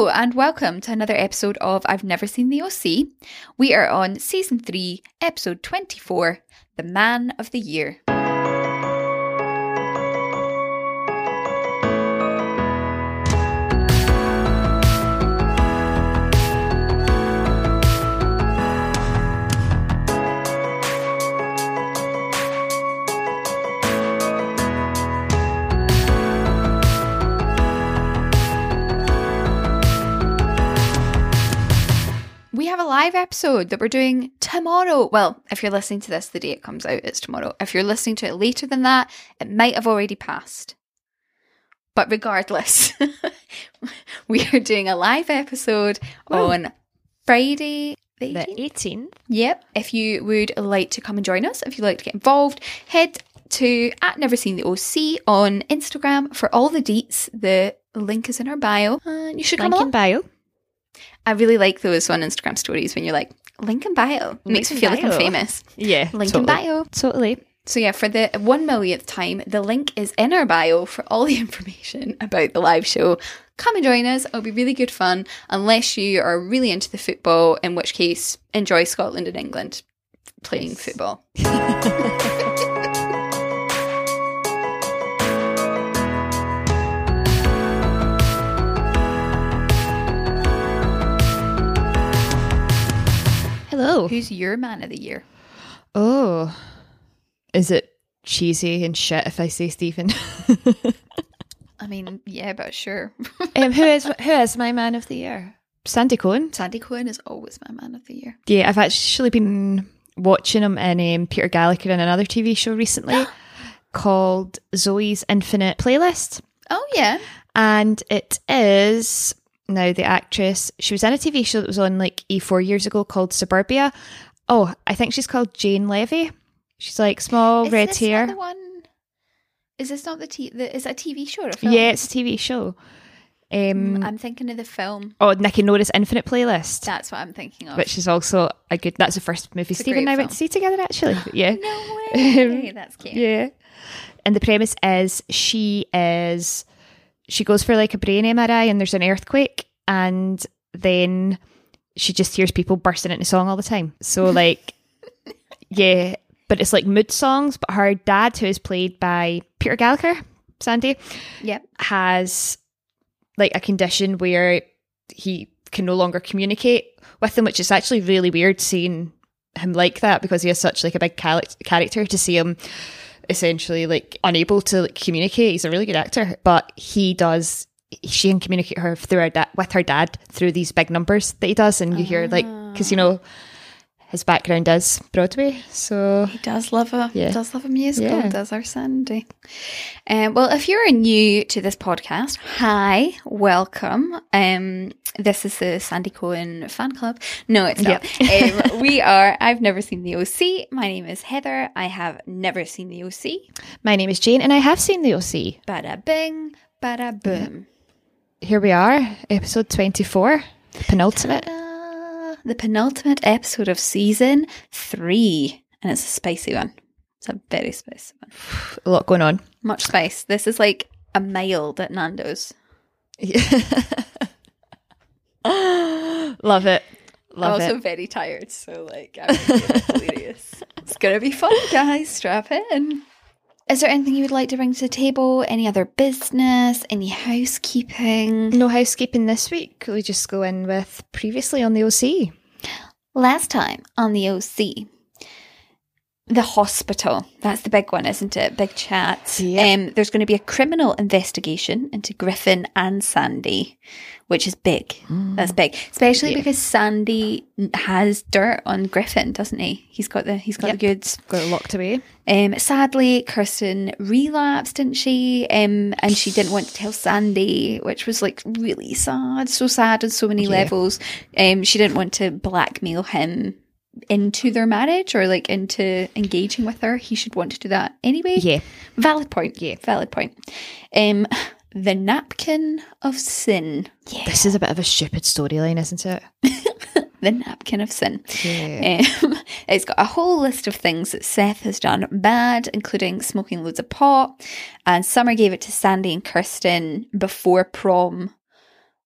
Hello and welcome to another episode of I've Never Seen the OC. We are on Season 3, Episode 24, The Man of the Year. We have a live episode that we're doing tomorrow. Well, if you're listening to this the day it comes out, it's tomorrow. If you're listening to it later than that, it might have already passed. But regardless, we are doing a live episode on Friday the 18th. Yep. If you would like to come and join us, if you'd like to get involved, head to @NeverSeenTheOC on Instagram for all the deets. The link is in our bio. You should come Link along. in bio. I really like those on Instagram stories when you're like, link in bio. It makes me feel like I'm famous. Yeah, Link in bio. Totally. So yeah, for the 1 millionth time, the link is in our bio for all the information about the live show. Come and join us. It'll be really good fun, unless you are really into the football, in which case, enjoy Scotland and England playing football. Hello. Who's your man of the year? Oh, is it cheesy and shit if I say Stephen? I mean, yeah, but sure. Who is my man of the year? Sandy Cohen. Sandy Cohen is always my man of the year. Yeah, I've actually been watching him in Peter Gallagher in another TV show recently called Zoe's Infinite Playlist. Oh, yeah. And it is... Now, the actress, she was in a TV show that was on like E4 years ago called Suburbia. Oh, I think she's called Jane Levy. She's like small, Is red this hair. not the one? Is this not is it a TV show or a film? Yeah, it's a TV show. I'm thinking of the film. Oh, Nicky Norris Infinite Playlist. That's what I'm thinking of. Which is also a good... That's the first movie It's a Stephen and I great went to see together, actually. Yeah. No way. That's cute. Yeah. And the premise is she goes for like a brain MRI and there's an earthquake and then she just hears people bursting into song all the time. So like, yeah, but it's like mood songs, but her dad, who is played by Peter Gallagher, Sandy, Yep. has like a condition where he can no longer communicate with them, which is actually really weird seeing him like that because he has such like a big character. To see him essentially like unable to like communicate, he's a really good actor, but she can communicate with her dad through these big numbers that he does, and you hear like, because you know his background is Broadway, so He does love a musical, Yeah. does our Sandy. Well, if you're new to this podcast, hi, welcome. This is the Sandy Cohen fan club. No, it's not. We are I've Never Seen the OC. My name is Heather. I have never seen the OC. my name is Jane and I have seen the OC. Bada bing, bada boom. Here we are, episode 24, the penultimate. The penultimate episode of season 3. And it's a spicy one. It's a very spicy one. A lot going on. Much spice. This is like a mild at Nando's. Love it. I'm Love also it. very tired, so like I'm hilarious. It's gonna be fun, guys. Strap in. Is there anything you would like to bring to the table? Any other business? Any housekeeping? No housekeeping this week. We just go in with previously on the OC. Last time on the OC, the hospital. That's the big one, isn't it? Big chat. Yep. There's going to be a criminal investigation into Griffin and Sandy, which is big. That's big, especially because Sandy has dirt on Griffin, doesn't he? He's got the goods. Got it locked away. Sadly, Kirsten relapsed, didn't she? And she didn't want to tell Sandy, which was like really sad. So sad on so many levels. She didn't want to blackmail him into their marriage or like into engaging with her. He should want to do that anyway. Yeah. Valid point. Yeah, valid point. The napkin of sin. Yeah. This is a bit of a stupid storyline, isn't it? The napkin of sin. Yeah. It's got a whole list of things that Seth has done bad, including smoking loads of pot. And Summer gave it to Sandy and Kirsten before prom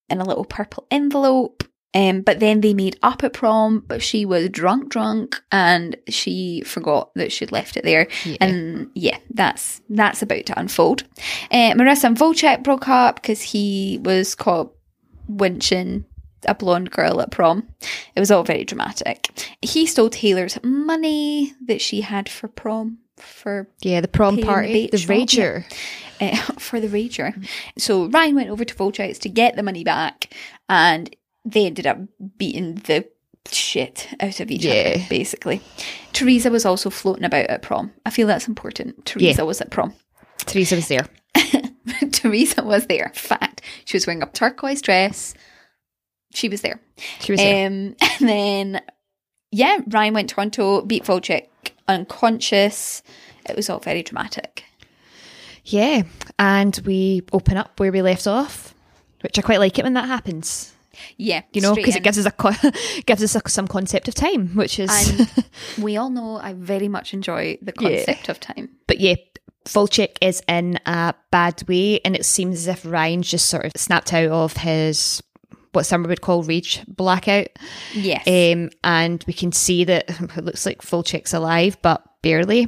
in a little purple envelope. But then they made up at prom, but she was drunk, and she forgot that she'd left it there. Yeah. And yeah, that's about to unfold. Marissa and Volchek broke up because he was caught winching a blonde girl at prom. It was all very dramatic. He stole Taylor's money that she had for prom. The prom party, the rager. For the rager. So Ryan went over to Volchek's to get the money back, and they ended up beating the shit out of each other, basically. Teresa was also floating about at prom. I feel that's important. Teresa was at prom. Teresa was there. Teresa was there. Fact. She was wearing a turquoise dress. She was there. And then, Ryan went to Toronto, beat Volchek unconscious. It was all very dramatic. Yeah. And we open up where we left off, which I quite like it when that happens. Yeah, because it gives us some concept of time, which is and we all know I very much enjoy the concept of time. But Volchek is in a bad way, and it seems as if Ryan's just sort of snapped out of his what some would call rage blackout. Yes, and we can see that it looks like Volchek's alive, but barely.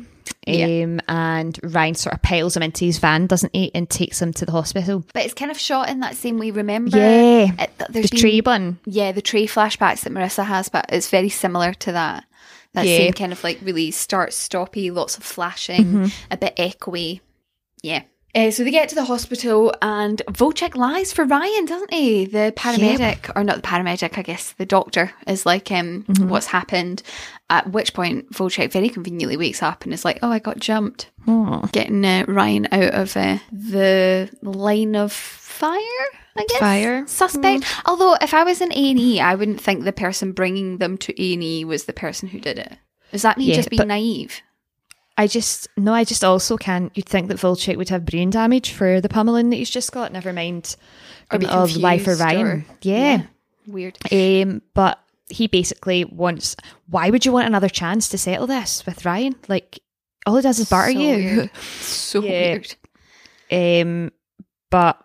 And Ryan sort of piles him into his van, doesn't he, and takes him to the hospital. But it's kind of shot in that same way, remember? Yeah, the tree one. Yeah, the tree flashbacks that Marissa has, but it's very similar to that. That same kind of like really start-stoppy, lots of flashing, a bit echoey. Yeah. So they get to the hospital and Volchek lies for Ryan, doesn't he? The paramedic, or not the paramedic, I guess, the doctor is like, what's happened? At which point Volchek very conveniently wakes up and is like, oh, I got jumped. Getting Ryan out of the line of fire, I guess. Suspect. Although if I was in A&E, I wouldn't think the person bringing them to A&E was the person who did it. Is that me just being naive? I just also can't. You'd think that Volchek would have brain damage for the pummeling that he's just got. Never mind of life for Ryan. Weird. But he basically wants. Why would you want another chance to settle this with Ryan? Like, all it does is batter you. Weird. So weird. But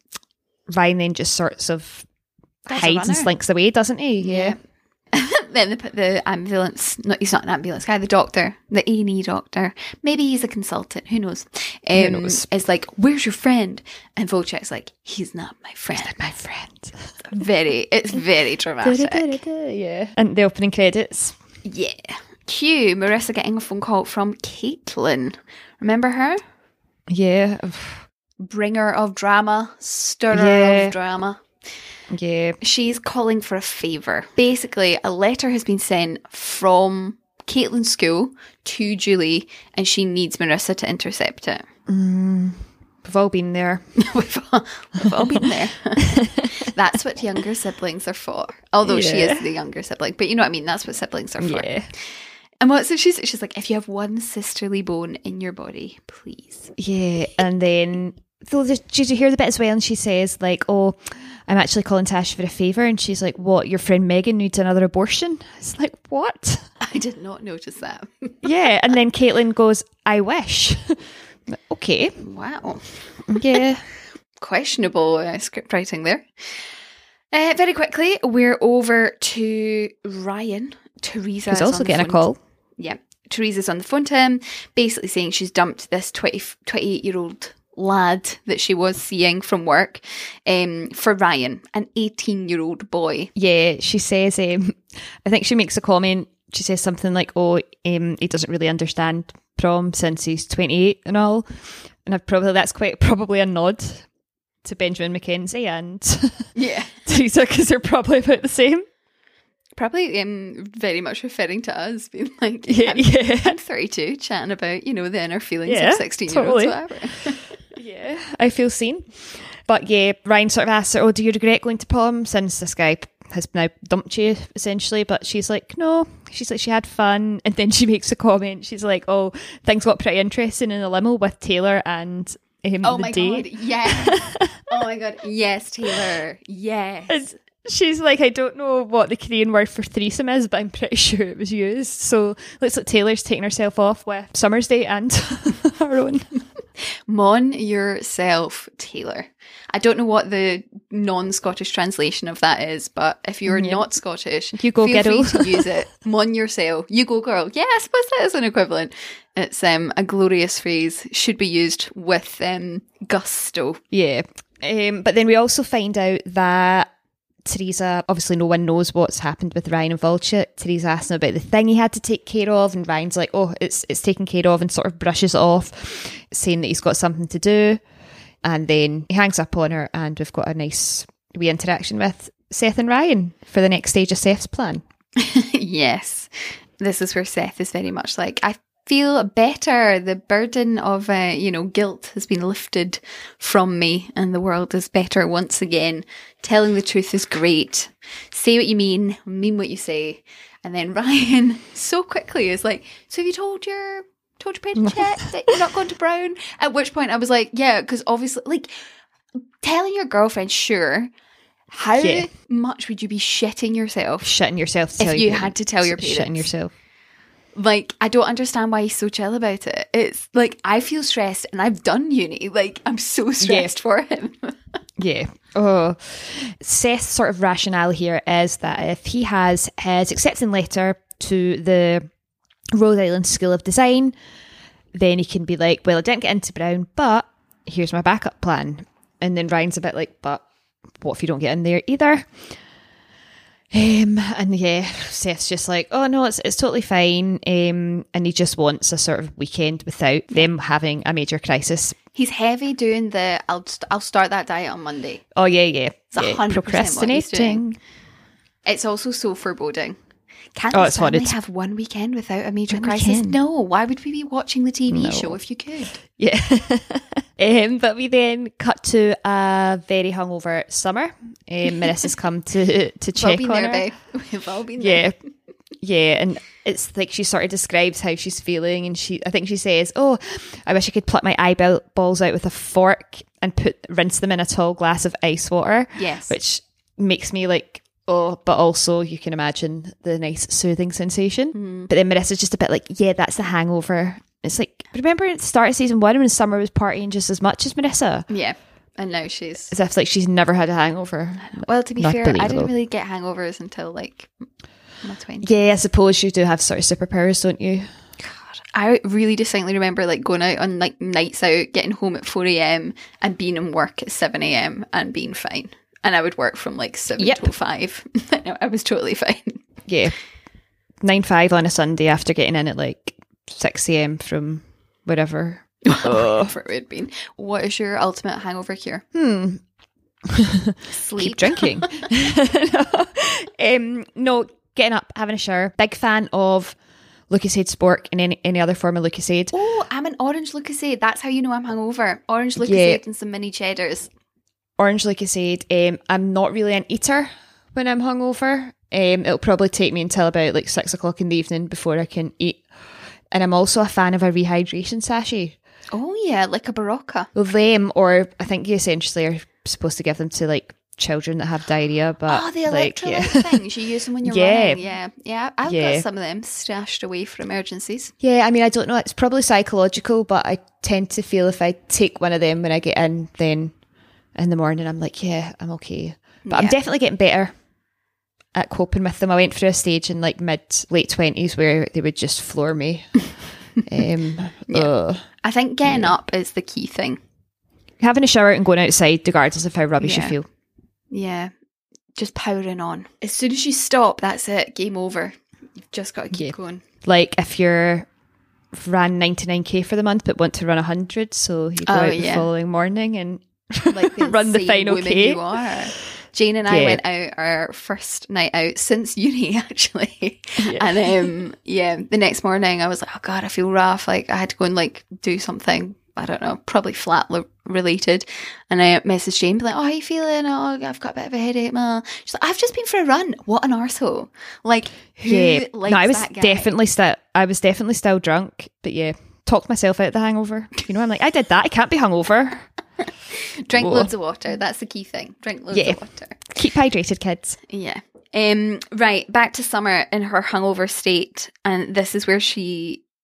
Ryan then just sorts of hides and slinks away, doesn't he? Yeah. Then the ambulance, no, he's not an ambulance guy, the doctor, the A&E doctor, maybe he's a consultant, who knows, is like, where's your friend? And Volchek's like, he's not my friend. He's not my friend. It's very dramatic. Yeah. And the opening credits. Yeah. Cue Marissa getting a phone call from Caitlin. Remember her? Yeah. Bringer of drama, stirrer of drama. Yeah. She's calling for a favour. Basically, a letter has been sent from Caitlin's school to Julie, and she needs Marissa to intercept it. We've all been there. We've all been there. That's what younger siblings are for. Although she is the younger sibling. But you know what I mean? That's what siblings are for. Yeah. And what's it? She's like, if you have one sisterly bone in your body, please. Yeah. And then, so did you hear the bit as well? And she says, like, oh, I'm actually calling to ask you for a favour. And she's like, what, your friend Megan needs another abortion? It's like, what? I did not notice that. Yeah. And then Caitlin goes, I wish. Okay. Wow. Yeah. Questionable script writing there. Very quickly, we're over to Ryan. Teresa is also getting a call. Yeah. Teresa's on the phone to him, basically saying she's dumped this 28-year-old lad that she was seeing from work for Ryan, an 18-year-old boy. Yeah, she says, I think she makes a comment, she says something like, oh, he doesn't really understand prom since he's 28 and all. And that's quite probably a nod to Benjamin McKenzie and Teresa, because they're probably about the same. Probably very much referring to us, being like, I'm 32, chatting about, the inner feelings of 16-year-olds, whatever. Yeah, I feel seen. But yeah, Ryan sort of asks her, oh, do you regret going to prom since this guy has now dumped you, essentially? But she's like, no. She's like, she had fun. And then she makes a comment. She's like, oh, things got pretty interesting in the limo with Taylor and oh my God, yes. Oh my God, yes, Taylor, yes. And she's like, I don't know what the Korean word for threesome is, but I'm pretty sure it was used. So looks like Taylor's taking herself off with Summer's date and her own. Mon yourself, Taylor. I don't know what the non-Scottish translation of that is, but if you're not Scottish, you go feel girl. free to use it. Mon yourself. You go girl. Yeah, I suppose that is an equivalent. It's a glorious phrase. Should be used with gusto. Yeah. But then we also find out that Teresa, obviously no one knows what's happened with Ryan and Vulture. Teresa asks him about the thing he had to take care of, and Ryan's like, oh, it's taken care of, and sort of brushes it off, saying that he's got something to do. And then he hangs up on her, and we've got a nice wee interaction with Seth and Ryan for the next stage of Seth's plan. Yes. This is where Seth is very much like, I feel better. The burden of, guilt has been lifted from me, and the world is better once again. Telling the truth is great. Say what you mean what you say. And then Ryan so quickly is like, so have you told your parents yet that you're not going to Brown? At which point I was like, yeah, because obviously, like, telling your girlfriend, sure. How much would you be shitting yourself? Shitting yourself to if tell you had to tell your parents. Shitting yourself. Like, I don't understand why he's so chill about it. It's like, I feel stressed and I've done uni. Like, I'm so stressed for him. Yeah. Oh. Seth's sort of rationale here is that if he has his accepting letter to the Rhode Island School of Design, then he can be like, well, I didn't get into Brown, but here's my backup plan. And then Ryan's a bit like, but what if you don't get in there either? And yeah, Seth's just like, oh no, it's totally fine. And he just wants a sort of weekend without them having a major crisis. He's heavy doing the, I'll start that diet on Monday. Oh yeah. It's 100% procrastinating. It's also so foreboding. Can't it's family have one weekend without a major crisis? Weekend. No. Why would we be watching the TV show if you could? Yeah. But we then cut to a very hungover Summer. Marissa's come to check on her. Babe. We've all been there. Yeah, and it's like she sort of describes how she's feeling, and I think she says, oh, I wish I could pluck my eyeballs out with a fork and rinse them in a tall glass of ice water. Yes. Which makes me like, oh, but also you can imagine the nice soothing sensation. But then Marissa's just a bit like, yeah, that's the hangover. It's like, remember at the start of season 1 when Summer was partying just as much as Marissa? Yeah. And now she's... as if like she's never had a hangover. Well, to be fair, I didn't really get hangovers until like my 20s. Yeah, I suppose you do have sort of superpowers, don't you? God, I really distinctly remember like going out on like nights out, getting home at 4 a.m. and being in work at 7 a.m. and being fine. And I would work from like 7 to 5. I was totally fine. Yeah. 9-5 on a Sunday after getting in at like 6 a.m. from wherever. Whatever it would have been. What is your ultimate hangover cure? Sleep. Keep drinking. No, getting up, having a shower. Big fan of Lucozade Sport and any other form of Lucozade. Oh, I'm an orange Lucozade. That's how you know I'm hungover. Orange Lucozade and some mini cheddars. Orange Lucozade. I'm not really an eater when I'm hungover. It'll probably take me until about like 6 o'clock in the evening before I can eat. And I'm also a fan of a rehydration sachet. Oh yeah, like a Barocca. Well, them, or I think you essentially are supposed to give them to like children that have diarrhea. But the electrolyte things, you use them when you're running. Yeah. I've got some of them stashed away for emergencies. Yeah, I mean, I don't know. It's probably psychological, but I tend to feel if I take one of them when I get in, then in the morning I'm like, yeah, I'm okay. But I'm definitely getting better at coping with them. I went through a stage in like late 20s where they would just floor me. I think getting up is the key thing. Having a shower and going outside regardless of how rubbish you feel. Yeah, just powering on. As soon as you stop, that's it, game over. You've just got to keep going. Like if you're ran 99k for the month but want to run 100, so you go out the following morning and like run the final K. You are. Jane and I went out our first night out since uni, actually. And the next morning I was like, oh God, I feel rough. Like I had to go and like do something, I don't know, probably flat related. And I messaged Jane, be like, oh, how are you feeling? Oh, I've got a bit of a headache. She's like, I've just been for a run. What an arsehole. Like, who likes that guy? I was definitely still drunk, but talked myself out of the hangover. You know, I'm like, I did that. I can't be hungover. Drink loads of water. That's the key thing. Drink loads of water. Keep hydrated, kids. Yeah. Right. Back to Summer in her hungover state. And this is where she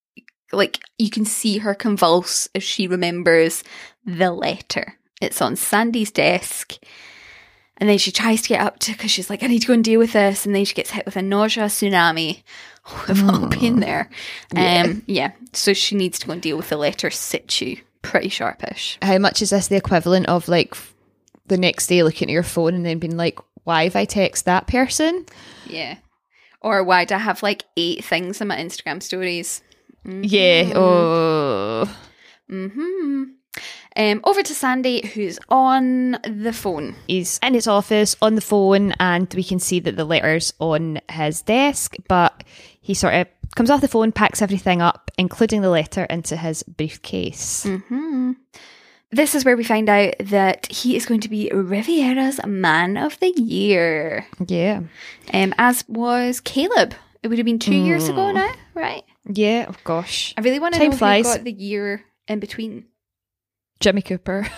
like, you can see her convulse as she remembers the letter. It's on Sandy's desk. And then she tries to get up to, because she's like, I need to go and deal with this. And then she gets hit with a nausea tsunami. We've all been there. So she needs to go and deal with the letter situ. Pretty sharpish. How much is this the equivalent of like the next day looking at your phone and then being like, why have I text that person? Yeah. Or why do I have like 8 things in my Instagram stories? Mm-hmm. Yeah. Oh. Mm-hmm. Over to Sandy, who's on the phone. He's in his office on the phone, and we can see that the letter's on his desk, but he sort of comes off the phone, packs everything up, including the letter, into his briefcase. Mm-hmm. This is where we find out that he is going to be Riviera's Man of the Year. Yeah. As was Caleb. It would have been 2 years ago now, right? Yeah, oh gosh. I really want to Time know flies. who got the year in between. Jimmy Cooper.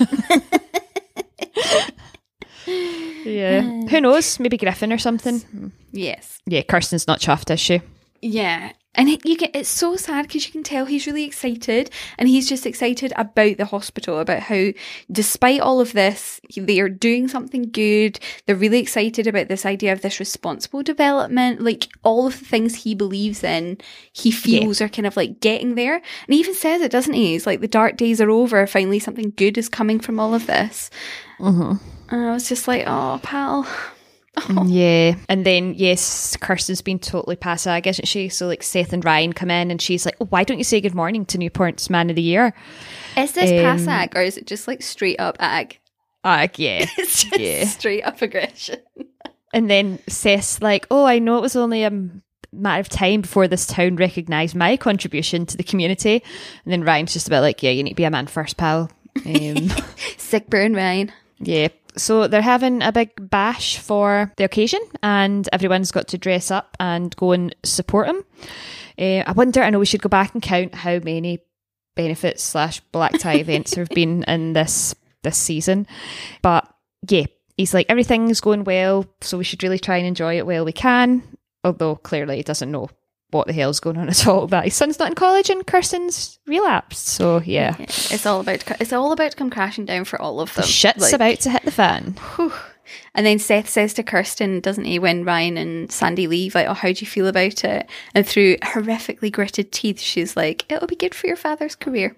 Yeah. Who knows? Maybe Griffin or something. Yes. Yeah, Kirsten's not chuffed, is she? Yeah. And it's so sad because you can tell he's really excited, and he's just excited about the hospital, about how despite all of this, they are doing something good. They're really excited about this idea of this responsible development, like all of the things he believes in, he feels are kind of like getting there. And he even says it, doesn't he? It's like the dark days are over. Finally, something good is coming from all of this. Mm-hmm. And I was just like, oh, pal. Yeah. And then, yes, Kirsten's been totally passive, isn't she? So, like, Seth and Ryan come in and she's like, oh, why don't you say good morning to Newport's Man of the Year? Is this pass-ag, or is it just, like, straight up ag? Ag, yeah. It's just straight up aggression. And then Seth's like, oh, I know it was only a matter of time before this town recognised my contribution to the community. And then Ryan's just about like, yeah, you need to be a man first, pal. Sick burn, Ryan. Yeah. So they're having a big bash for the occasion, and everyone's got to dress up and go and support him. I know we should go back and count how many benefits / black tie events there have been in this season. But yeah, he's like, everything's going well, so we should really try and enjoy it while we can. Although clearly he doesn't know what the hell's going on at all, that his son's not in college and Kirsten's relapsed. So yeah. It's all about to come crashing down for all of them. The shit's about to hit the fan. Whew. And then Seth says to Kirsten, doesn't he, when Ryan and Sandy leave, like, oh, how do you feel about it? And through horrifically gritted teeth, she's like, it'll be good for your father's career.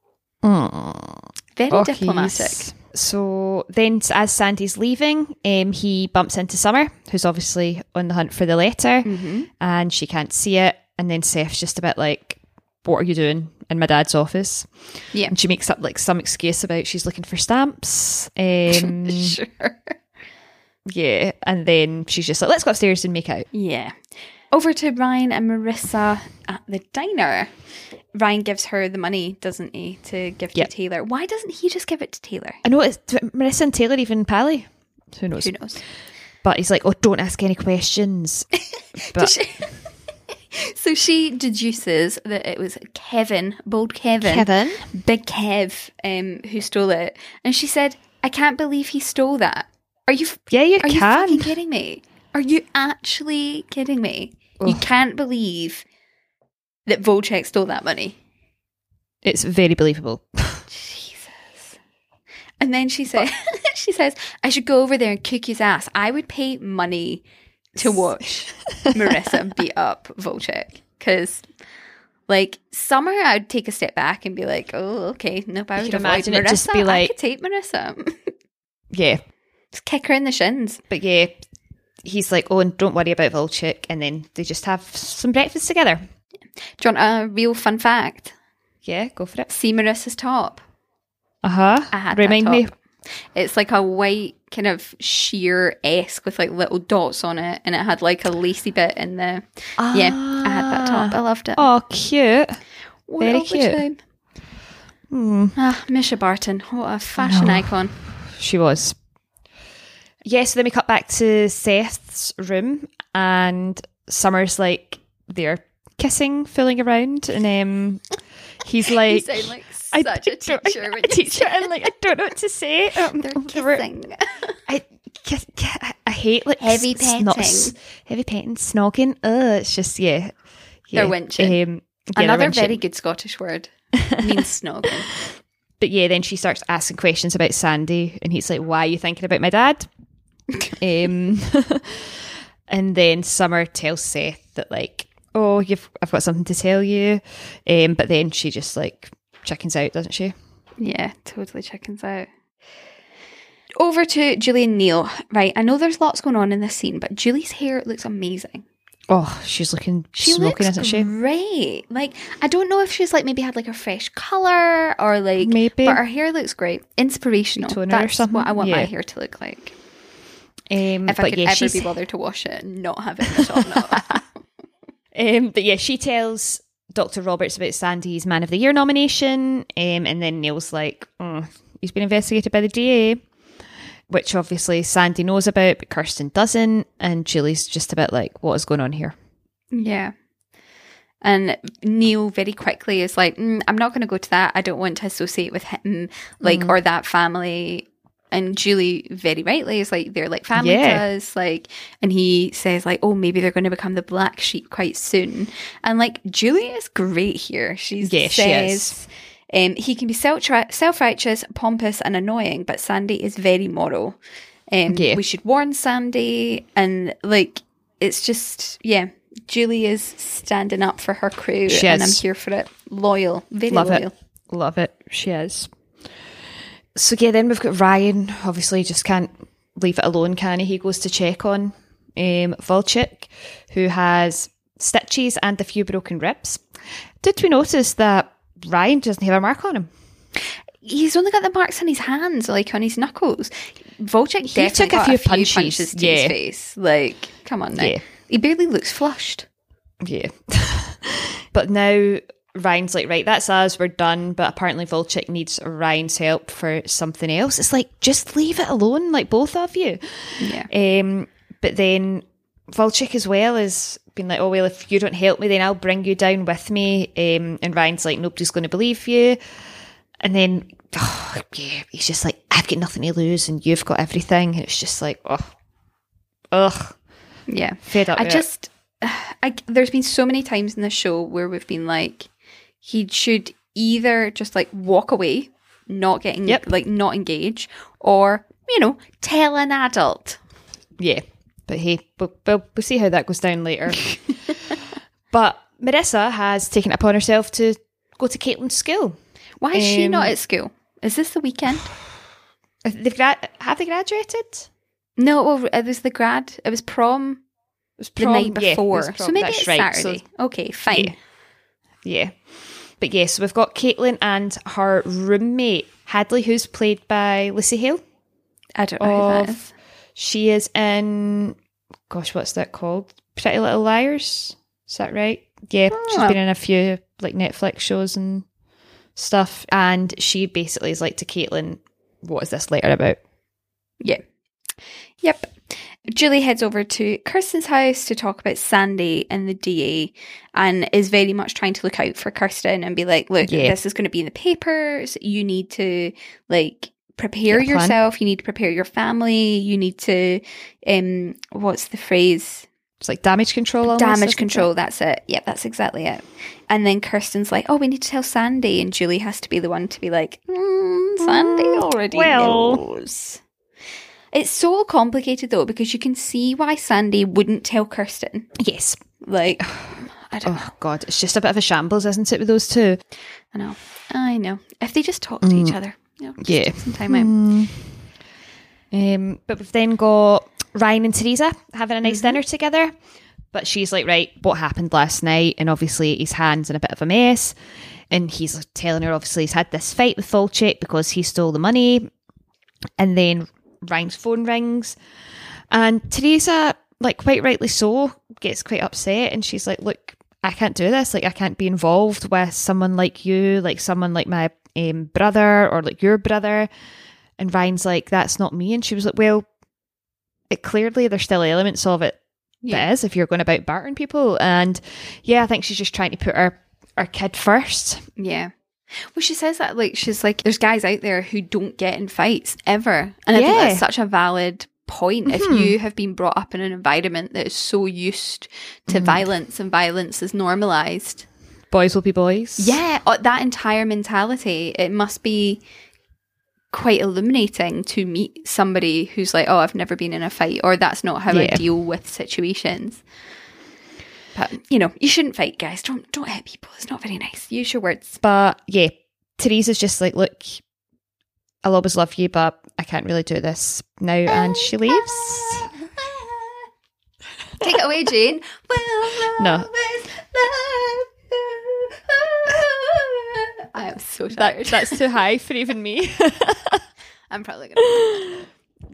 Very diplomatic. So then, as Sandy's leaving, he bumps into Summer, who's obviously on the hunt for the letter, and she can't see it. And then Seth's just a bit like, what are you doing in my dad's office? Yeah. And she makes up like some excuse about she's looking for stamps. Sure. Yeah. And then she's just like, let's go upstairs and make out. Yeah. Over to Ryan and Marissa at the diner. Ryan gives her the money, doesn't he, to give to Taylor. Why doesn't he just give it to Taylor? I know, it's Marissa and Taylor even pally. Who knows? But he's like, oh, don't ask any questions. But so she deduces that it was Kevin, bold Kevin, Big Kev, who stole it. And she said, I can't believe he stole that. Are you fucking kidding me? Are you actually kidding me? Oh. You can't believe that Volchek stole that money. It's very believable. Jesus. And then she says, I should go over there and kick his ass. I would pay money to watch Marissa beat up Volchek. Because, like, Summer, I'd take a step back and be like, oh, okay, nope, I would imagine Marissa. It just be like, I could take Marissa. Yeah. Just kick her in the shins. But yeah, he's like, oh, and don't worry about Volchek. And then they just have some breakfast together. Do you want a real fun fact? Yeah, go for it. See Marissa's top. I had Remind me. It's like a white kind of sheer-esque with like little dots on it, and it had like a lacy bit in the... Yeah, I had that top. I loved it. Oh, cute. Very cute. Misha Barton. What a fashion icon. She was. Yes, so then we cut back to Seth's room, and Summer's like, they're kissing, fooling around, and he's like... You sound like such a teacher. And like, I don't know what to say. They're kissing. I hate like heavy petting, heavy petting, snogging. It's just, yeah. They're winching. Another very good Scottish word. Means snogging. But yeah, then she starts asking questions about Sandy, and he's like, why are you thinking about my dad? And then Summer tells Seth that, like, oh, I've got something to tell you. But then she just, like, chickens out, doesn't she? Yeah, totally chickens out. Over to Julie and Neil. Right, I know there's lots going on in this scene, but Julie's hair looks amazing. Oh, she's looking smoking, isn't she? Great. Like, I don't know if she's like maybe had like a fresh colour or like, maybe, but her hair looks great, inspirational. Toner That's or something. What I want my hair to look like. If I could ever be bothered to wash it and not have it in the top knot. But yeah, she tells Dr. Roberts about Sandy's Man of the Year nomination, and then Neil's like, oh, he's been investigated by the DA. Which obviously Sandy knows about, but Kirsten doesn't. And Julie's just a bit like, what is going on here? Yeah. And Neil very quickly is like, I'm not going to go to that. I don't want to associate with him, like, or that family. And Julie very rightly is like, they're like family to us. Like, and he says like, oh, maybe they're going to become the black sheep quite soon. And like, Julie is great here. She says... She is. He can be self-righteous, pompous and annoying, but Sandy is very moral. We should warn Sandy. And like, it's just, Julie is standing up for her crew and I'm here for it. Loyal, very loyal. Love it. She is. So then we've got Ryan, obviously just can't leave it alone, can he? He goes to check on Volchik, who has stitches and a few broken ribs. Did we notice that Ryan doesn't have a mark on him? He's only got the marks on his hands, like on his knuckles. Volchik definitely took got a few punches to his face. Like, come on now. Yeah. He barely looks flushed. Yeah. But now Ryan's like, right, that's us, we're done. But apparently Volchik needs Ryan's help for something else. It's like, just leave it alone, like both of you. Yeah. But then Volchik as well is being like, oh, well, if you don't help me, then I'll bring you down with me. And Ryan's like, nobody's going to believe you. And then, he's just like, I've got nothing to lose and you've got everything. And it's just like, ugh. Yeah. Fed up. There's been so many times in the show where we've been like, he should either just like walk away, not getting, like not engage, or, tell an adult. Yeah. But hey, we'll see how that goes down later. But Marissa has taken it upon herself to go to Caitlin's school. Why is she not at school? Is this the weekend? Have they graduated? No, well, it was the grad. It was prom. It was prom, the night before. Prom, so maybe it's Saturday. So, okay, fine. Yeah. But yes, so we've got Caitlin and her roommate, Hadley, who's played by Lucy Hale. I don't know who that is. She is in, what's that called? Pretty Little Liars? Is that right? Yeah, she's been in a few like Netflix shows and stuff. And she basically is like to Caitlin, what is this letter about? Yeah. Yep. Julie heads over to Kirsten's house to talk about Sandy and the DA and is very much trying to look out for Kirsten and be like, look, this is going to be in the papers. You need to like prepare yourself. You need to prepare your family. You need to, what's the phrase? It's like damage control. Almost, damage control, that's it. Yeah, that's exactly it. And then Kirsten's like, oh, we need to tell Sandy. And Julie has to be the one to be like, Sandy already knows. It's so complicated though, because you can see why Sandy wouldn't tell Kirsten. Yes. Like, I don't know. Oh, God, it's just a bit of a shambles, isn't it, with those two? I know. If they just talk to each other. Take some time out. But we've then got Ryan and Teresa having a nice dinner together. But she's like, right, what happened last night? And obviously his hand's in a bit of a mess. And he's telling her, obviously, he's had this fight with Volchik because he stole the money. And then Ryan's phone rings. And Teresa, like quite rightly so, gets quite upset. And she's like, look, I can't do this. Like, I can't be involved with someone like you, like someone like my brother or like your brother. And Ryan's like, that's not me. And she was like, well, clearly there's still elements of it that is if you're going about bartering people. And I think she's just trying to put her kid first. Yeah. Well, she says that like she's like, there's guys out there who don't get in fights ever. And I think that's such a valid point. If you have been brought up in an environment that is so used to violence and violence is normalised. boys will be boys. Yeah, that entire mentality, it must be quite illuminating to meet somebody who's like, oh, I've never been in a fight, or that's not how I deal with situations. But, you know, you shouldn't fight, guys. Don't hit people. It's not very nice. Use your words. But yeah, Teresa's just like, look, I'll always love you, but I can't really do this now. And she leaves. Take it away, Jane. No. I am so tired. That's too high for even me. I'm probably going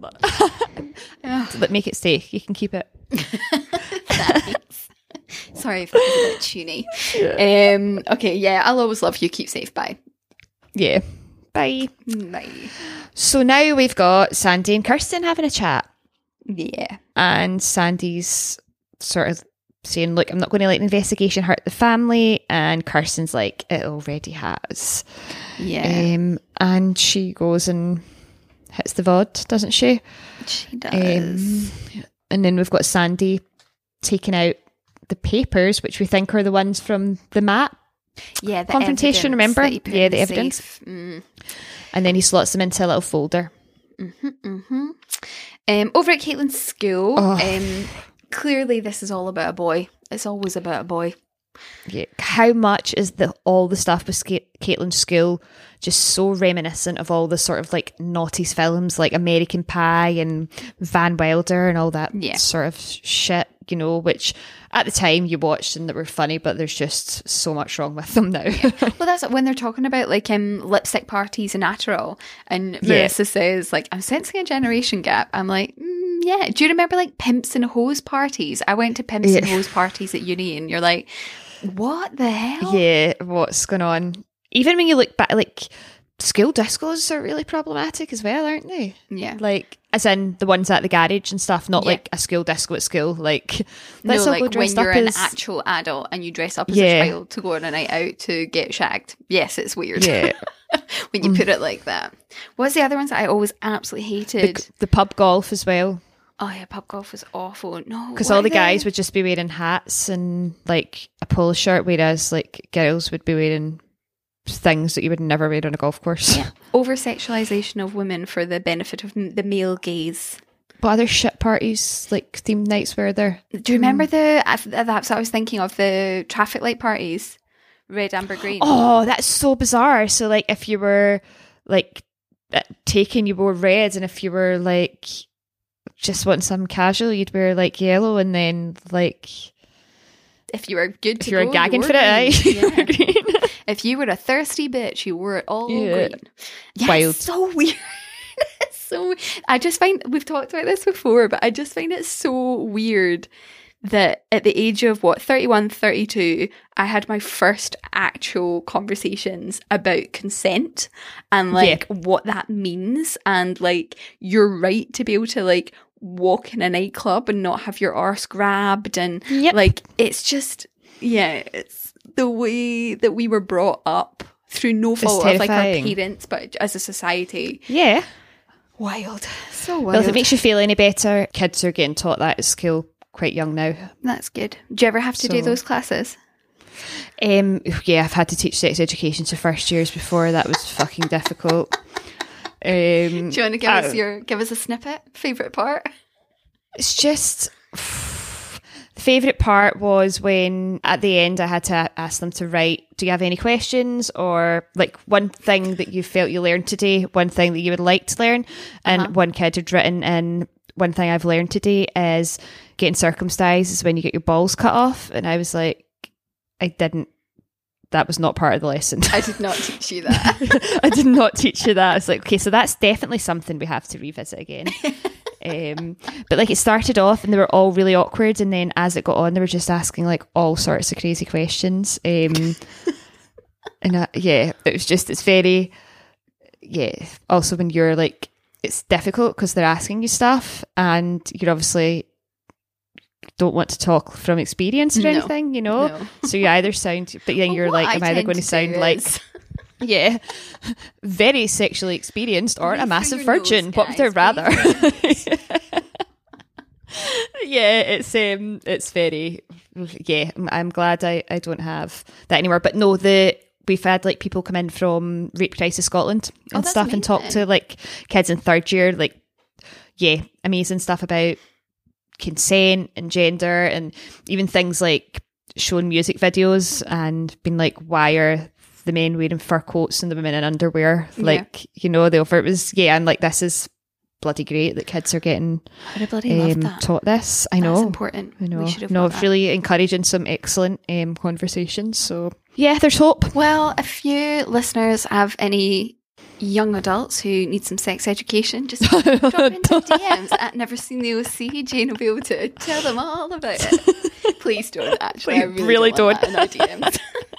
to make it stay. You can keep it. Thanks. Sorry if that was a bit tuny. Yeah. Okay, yeah, I'll always love you. Keep safe. Bye. Yeah. Bye. Bye. So now we've got Sandy and Kirsten having a chat. Yeah. And Sandy's sort of saying, look, I'm not going to let the investigation hurt the family. And Kirsten's like, it already has. Yeah. And she goes and hits the VOD, doesn't she? She does. And then we've got Sandy taking out the papers, which we think are the ones from the map. Yeah, the confrontation, remember? Yeah, the evidence. Mm. And then he slots them into a little folder. Over at Caitlin's school, clearly this is all about a boy. It's always about a boy. Yeah. How much is all the stuff with Caitlin's school just so reminiscent of all the sort of like noughties films like American Pie and Van Wilder and all that sort of shit, you know, which at the time you watched and that were funny, but there's just so much wrong with them now. Well, that's when they're talking about like lipstick parties and Adderall, and Marissa says like, I'm sensing a generation gap. I'm like, yeah. Do you remember like pimps and hose parties? I went to pimps and hose parties at uni, and you're like, what the hell? Yeah, what's going on? Even when you look back, like school discos are really problematic as well, aren't they? Yeah. Like, as in the ones at the garage and stuff, not like a school disco at school. Like, let's all go dressed when you're up an as actual adult and you dress up as a child to go on a night out to get shagged. Yes, it's weird. Yeah. When you put it like that. What's the other ones that I always absolutely hated? The pub golf as well. Oh yeah, pub golf was awful. No, because all the guys would just be wearing hats and like a polo shirt, whereas like girls would be wearing things that you would never wear on a golf course. Yeah. Over sexualization of women for the benefit of the male gaze. What other shit parties, like themed nights, were there? Do you remember that's what I was thinking of, the traffic light parties? Red, amber, green. Oh, that's so bizarre. So like if you were like taken, you wore red, and if you were like just wanting some casual, you'd wear like yellow, and then like if you were good to if you were gagging for it, you were green. If you were a thirsty bitch, you wore it all green. Yeah, wild. It's so weird. I just find, we've talked about this before, but I just find it so weird that at the age of 31, 32, I had my first actual conversations about consent and like what that means, and like your right to be able to like walk in a nightclub and not have your arse grabbed, and like it's just it's the way that we were brought up through no fault of like our parents, but as a society. Yeah. Wild. So wild. Well, if it makes you feel any better, kids are getting taught that at school quite young now. That's good. Do you ever have to do those classes? Yeah, I've had to teach sex education to first years before. That was fucking difficult. Do you want to give us a snippet? Favourite part? It's just... The favourite part was when at the end I had to ask them to write, do you have any questions, or like one thing that you felt you learned today, one thing that you would like to learn. And one kid had written in, one thing I've learned today is getting circumcised is when you get your balls cut off. And I was like, that was not part of the lesson. I did not teach you that. I did not teach you that. I was like, okay, so that's definitely something we have to revisit again. But like it started off and they were all really awkward, and then as it got on they were just asking like all sorts of crazy questions, and it's very also when you're like, it's difficult because they're asking you stuff and you're obviously don't want to talk from experience or anything, you know. No. So you either sound, but then you're like, I'm either going to sound like very sexually experienced or a massive virgin. What would I rather? Yeah, it's very, yeah, I'm glad I don't have that anymore. But no, we've had like people come in from Rape Crisis Scotland and stuff amazing. and talk to like kids in third year, like, yeah, amazing stuff about consent and gender, and even things like showing music videos and being like, why are the men wearing fur coats and the women in underwear? Like, you know, the offer, it was, yeah, and like, this is bloody great that kids are getting I'd bloody love that. taught this. I know. That's important. I know. We should have no, got that. really encouraging some excellent conversations. So yeah, there's hope. Well, if you listeners have any young adults who need some sex education, just drop into DMs at Never Seen the OC. Jane will be able to tell them all about it. Please don't, actually. I really don't. Want that in our DMs.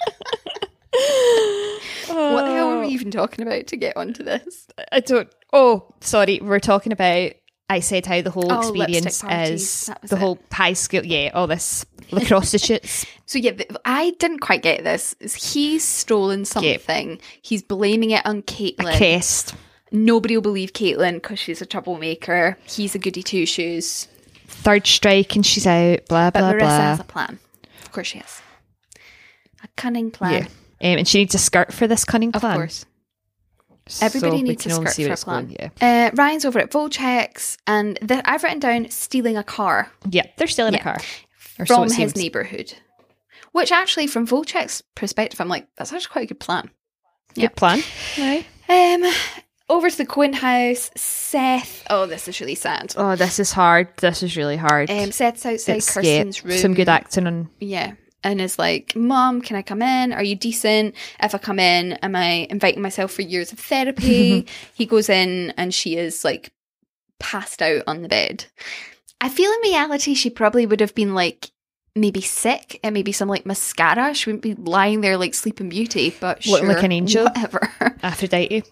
What the hell were we even talking about to get onto this? I don't. Oh, sorry. We're talking about. I said how the whole lipstick experience parties. is That was the it. whole high school. Yeah, all this the prostitutes. So yeah, I didn't quite get this. He's stolen something. He's blaming it on Caitlin. Crest. Nobody will believe Caitlin because she's a troublemaker. He's a goody two shoes. Third strike and she's out. Blah But blah Marissa blah. has a plan. Of course she has. A cunning plan. Yeah. And she needs a skirt for this cunning Of plan. course. Everybody So we needs can a only skirt see for where a it's plan. going, yeah. Ryan's over at Volchek's, and I've written down stealing a car Yeah, they're still in a Yeah. car. Or so from it his seems. neighbourhood. Which actually, from Volchek's perspective, I'm like, that's actually quite a good plan. Good plan. Right. Over to the Quinn house, Seth. Oh, this is really sad. Oh, this is hard. This is really hard. Seth's outside It's, Kirsten's room. some good acting on. Yeah. And is like, Mom, can I come in? Are you decent? If I come in, am I inviting myself for years of therapy? He goes in and she is like passed out on the bed. I feel in reality she probably would have been like maybe sick and maybe some like mascara. She wouldn't be lying there like Sleeping Beauty, but Looking sure, like an angel. whatever. Aphrodite.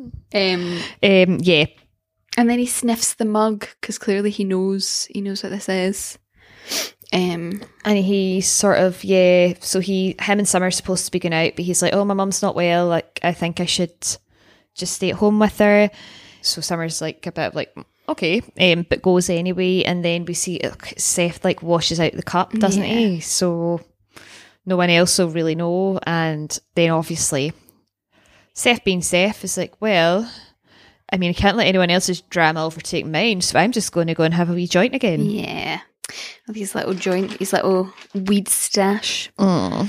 Yeah. Yeah. And then he sniffs the mug because clearly he knows what this is. And he sort of, yeah, so him and Summer are supposed to be going out, but he's like, oh, my mum's not well, like, I think I should just stay at home with her. So Summer's like a bit of like, okay, but goes anyway, and then we see Seth like washes out the cup, doesn't he? So no one else will really know, and then obviously Seth being Seth is like, well, I mean, I can't let anyone else's drama overtake mine, so I'm just going to go and have a wee joint again. Yeah. His little weed stash. Mm.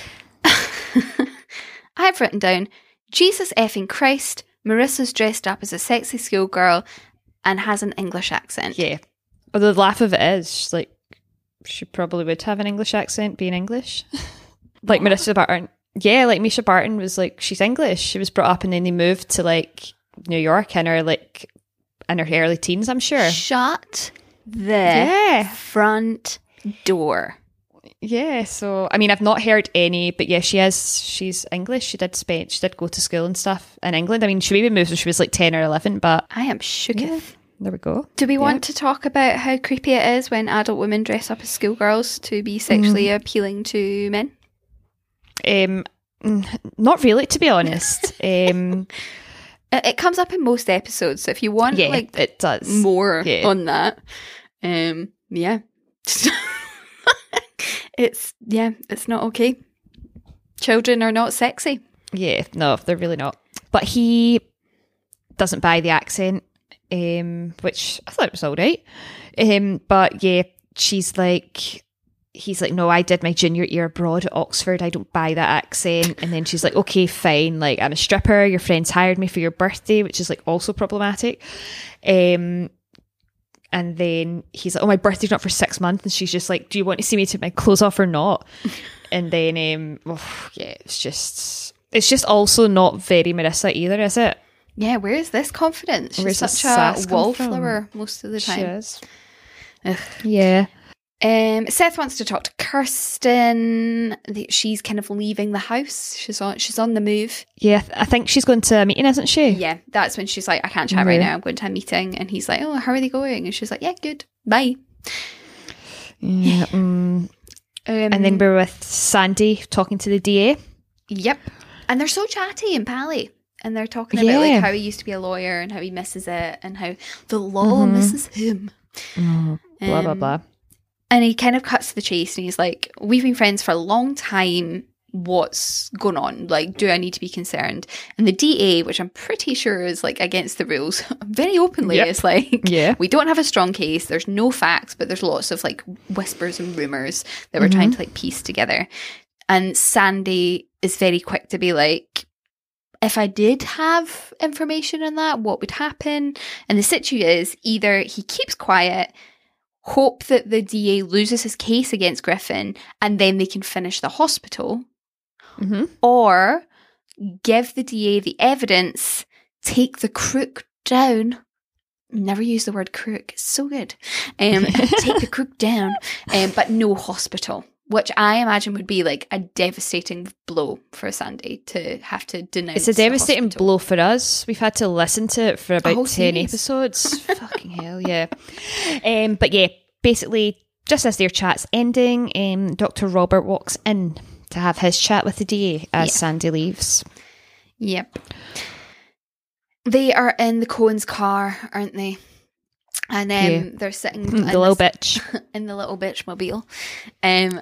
I've written down, Jesus effing Christ, Marissa's dressed up as a sexy schoolgirl and has an English accent. Yeah. Although the laugh of it is, she's like, she probably would have an English accent being English. Like Marissa Barton. Yeah, like Misha Barton was like, she's English. She was brought up and then they moved to like New York in her early teens, I'm sure. Shut the front door. Yeah, so I mean, I've not heard any, but yeah, she's English. She did go to school and stuff in England. I mean, she maybe moved when she was like 10 or 11, but I am shooketh. yeah, there we go. Do we want to talk about how creepy it is when adult women dress up as schoolgirls to be sexually appealing to men? Not really, to be honest. It comes up in most episodes, so if you want it does more on that, yeah. It's not okay. Children are not sexy. Yeah, no, they're really not. But he doesn't buy the accent, which I thought it was all right. But yeah, he's like, no, I did my junior year abroad at Oxford. I don't buy that accent. And then she's like, okay, fine. Like, I'm a stripper. Your friends hired me for your birthday, which is like also problematic. And then he's like, oh, my birthday's not for 6 months. And she's just like, do you want to see me take my clothes off or not? And then, it's just also not very Marissa either, is it? Yeah, where is this confidence? She's Where's such the a sass come wallflower most of the She time. is. Ugh. Yeah. Seth wants to talk to Kirsten. She's kind of leaving the house. She's on the move. Yeah, I think she's going to a meeting, isn't she? Yeah, that's when she's like, I can't chat right now. I'm going to a meeting. And he's like, oh, how are they going? And she's like, yeah, good. Bye. Yeah. And then we're with Sandy talking to the DA. Yep. And they're so chatty and pally. And they're talking about like how he used to be a lawyer and how he misses it and how the law misses him. blah, blah, blah. And he kind of cuts to the chase and he's like, we've been friends for a long time. What's going on? Like, do I need to be concerned? And the DA, which I'm pretty sure is like against the rules, very openly is like, we don't have a strong case. There's no facts, but there's lots of like whispers and rumors that we're trying to like piece together. And Sandy is very quick to be like, if I did have information on that, what would happen? And the situation is either he keeps quiet, hope that the DA loses his case against Griffin, and then they can finish the hospital, or give the DA the evidence, take the crook down. Never use the word crook. It's so good. Take the crook down, but no hospital. Which I imagine would be like a devastating blow for Sandy to have to denounce. It's a devastating blow for us. We've had to listen to it for about 10 series. episodes. Fucking hell, yeah. But yeah, basically, just as their chat's ending, Dr. Robert walks in to have his chat with the DA as Sandy leaves. Yep. They are in the Cohen's car, aren't they? And they're sitting the little bitch in the little bitch mobile, and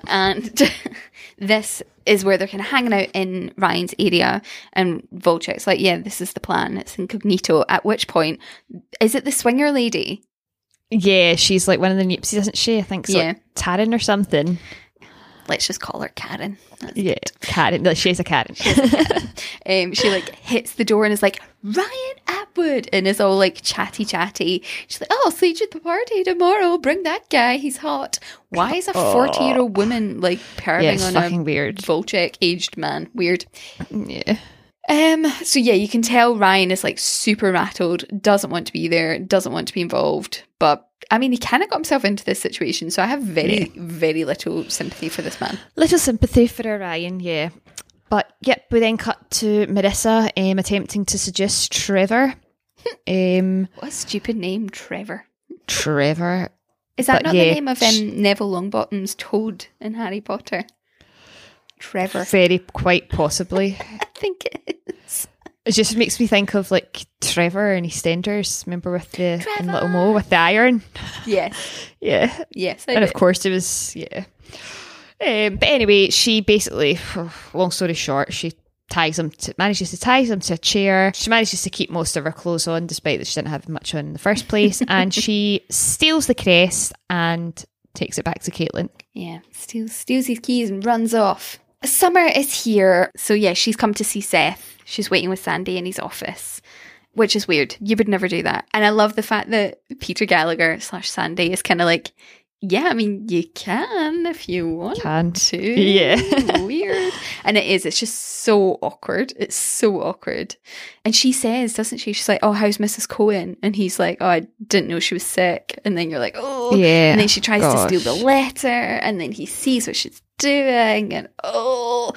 this is where they're kind of hanging out in Ryan's area, and Volchek's like, yeah, this is the plan, it's incognito. At which point, is it the swinger lady? Yeah, she's like one of the Nupsies, isn't she? I think so. Like Taryn or something. Let's just call her Karen. That's good. Karen. No, she's a Karen. She like hits the door and is like, Ryan Atwood, and is all like chatty. She's like, oh, I'll see you at the party tomorrow. Bring that guy. He's hot. Why is a 40-year-old woman like perving on a weird Volchek aged man? Weird. Yeah. So yeah, you can tell Ryan is like super rattled, doesn't want to be there, doesn't want to be involved. But I mean, he kind of got himself into this situation, so I have very, very little sympathy for this man. Little sympathy for Ryan, yeah. But yep, we then cut to Marissa attempting to seduce Trevor. What a stupid name, Trevor. Trevor. Is that not the name of Neville Longbottom's Toad in Harry Potter? Trevor. Very quite possibly. I think it is. It just makes me think of like Trevor and EastEnders. Remember with the in Little Mo with the iron? Yes. Yeah. Yes. And of course it was, but anyway, she basically, long story short, she manages to tie him to a chair. She manages to keep most of her clothes on, despite that she didn't have much on in the first place. And she steals the crest and takes it back to Caitlin. Yeah, steals his keys and runs off. Summer is here. So yeah, she's come to see Seth. She's waiting with Sandy in his office, which is weird. You would never do that. And I love the fact that Peter Gallagher / Sandy is kind of like, yeah, I mean, you can if you want to. Yeah. Weird. And it's just so awkward. It's so awkward. And she says, doesn't she? She's like, oh, how's Mrs. Cohen? And he's like, oh, I didn't know she was sick. And then you're like, oh. Yeah. And then she tries to steal the letter. And then he sees what she's doing. And oh.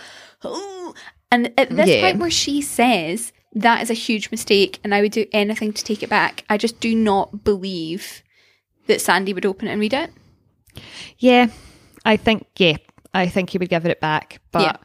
And at this point where she says, that is a huge mistake and I would do anything to take it back, I just do not believe that Sandy would open it and read it. Yeah, I think he would give it back. But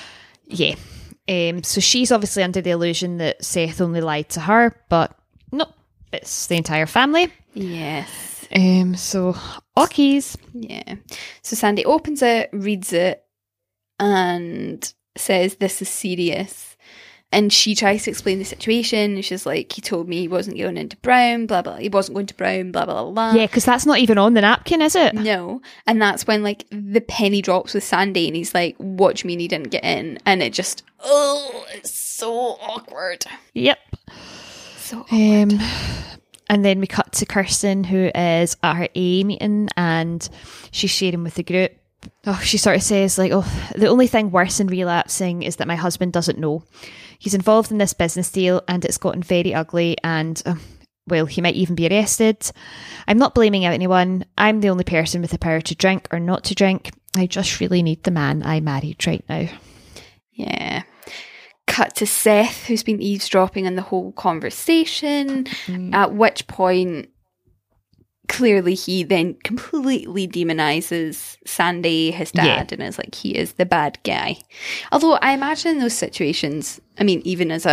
so she's obviously under the illusion that Seth only lied to her, but no, it's the entire family. Yes. So, Ockies. Yeah. So Sandy opens it, reads it, and says, this is serious. And she tries to explain the situation. And she's like, he told me he wasn't going into Brown, blah, blah. He wasn't going to Brown, blah, blah, blah. Yeah, because that's not even on the napkin, is it? No. And that's when, like, the penny drops with Sandy. And he's like, what do you mean he didn't get in? And it just, it's so awkward. Yep. So awkward. And then we cut to Kirsten, who is at her AA meeting. And she's sharing with the group. Oh, she sort of says, like, oh, the only thing worse than relapsing is that my husband doesn't know. He's involved in this business deal and it's gotten very ugly and, well, he might even be arrested. I'm not blaming anyone. I'm the only person with the power to drink or not to drink. I just really need the man I married right now. Yeah. Cut to Seth, who's been eavesdropping on the whole conversation, at which point clearly he then completely demonizes Sandy, his dad, and is like, he is the bad guy. Although I imagine in those situations, I mean, even as a